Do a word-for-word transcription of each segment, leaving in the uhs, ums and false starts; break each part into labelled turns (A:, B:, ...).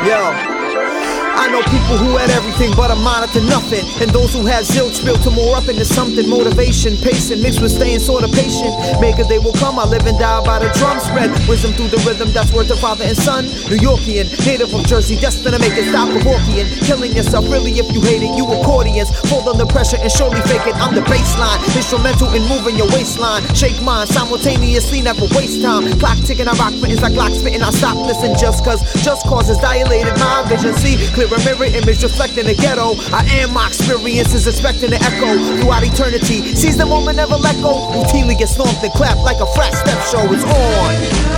A: Yo. I know people who had everything but amounted to nothing, and those who had zilch built to more up into something. Motivation, pacing, mixed with staying sort of patient. Make a day will come, I live and die by the drum. Spread wisdom through the rhythm, that's worth of father and son. New Yorkian, native of Jersey, destined to make it stop Milwaukeean. Killing yourself, really if you hate it, you accordions. Fold under pressure and surely fake it, I'm the baseline. Instrumental in moving your waistline. Shake mine, simultaneously, never waste time. Clock ticking, I rock fittings like lock spitting. I stop listening just cause, just cause it's dilated my vision. See, clear a mirror image reflecting the ghetto. I am my experiences, expecting to echo throughout eternity. Seize the moment, never let go. Routinely get stomped and clapped like a frat step show. It's on.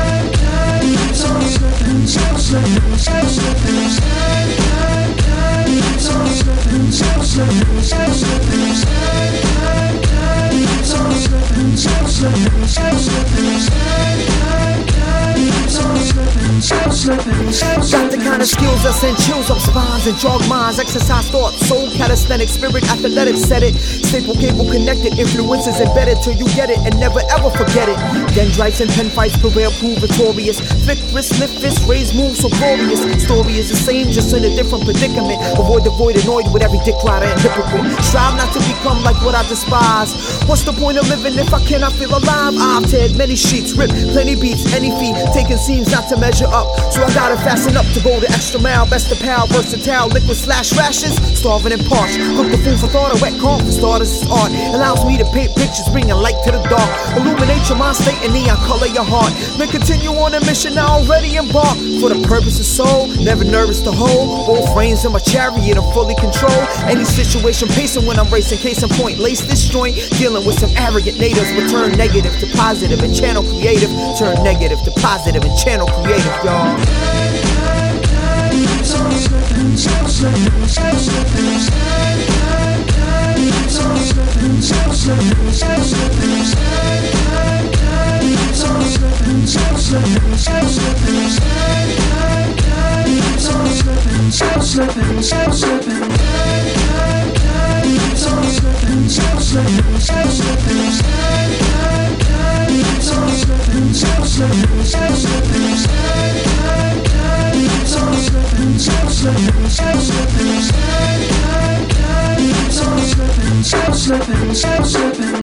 A: Got the kind of skills that send chills up spines and jog minds. Exercise thought, soul, calisthenic, spirit, athletic, said it. Staple cable connected, influences embedded till you get it and never ever forget it. Dendrites and pen fights prevail, prove victorious. Flick wrist, lift fist, raise moves so glorious. Story is the same, just in a different predicament. Avoid the void, annoyed with every dick rider and hypocrite. Strive not to become like what I despise. What's the point of living if I cannot feel alive? I've teared many sheets, ripped plenty beats, any feet, taking seams not to measure up. So I gotta fasten up to go the extra mile. Best of pal, versatile, liquid slash rashes. Starving and parched, cook the food for thought. A wet corn for starters is art. Allows me to paint pictures, bringing light to the dark. Illuminate your mind state and neon color your heart. Then continue on a mission now already embarked. For the purpose of soul, never nervous to hold. Both reins in my chariot, I'm fully control. Any situation pacing when I'm racing. Case in point, lace this joint. Dealing with some arrogant natives. Return negative to positive and channel creative. Turn negative to positive and channel creative, y'all. Slipping, slipping, slipping.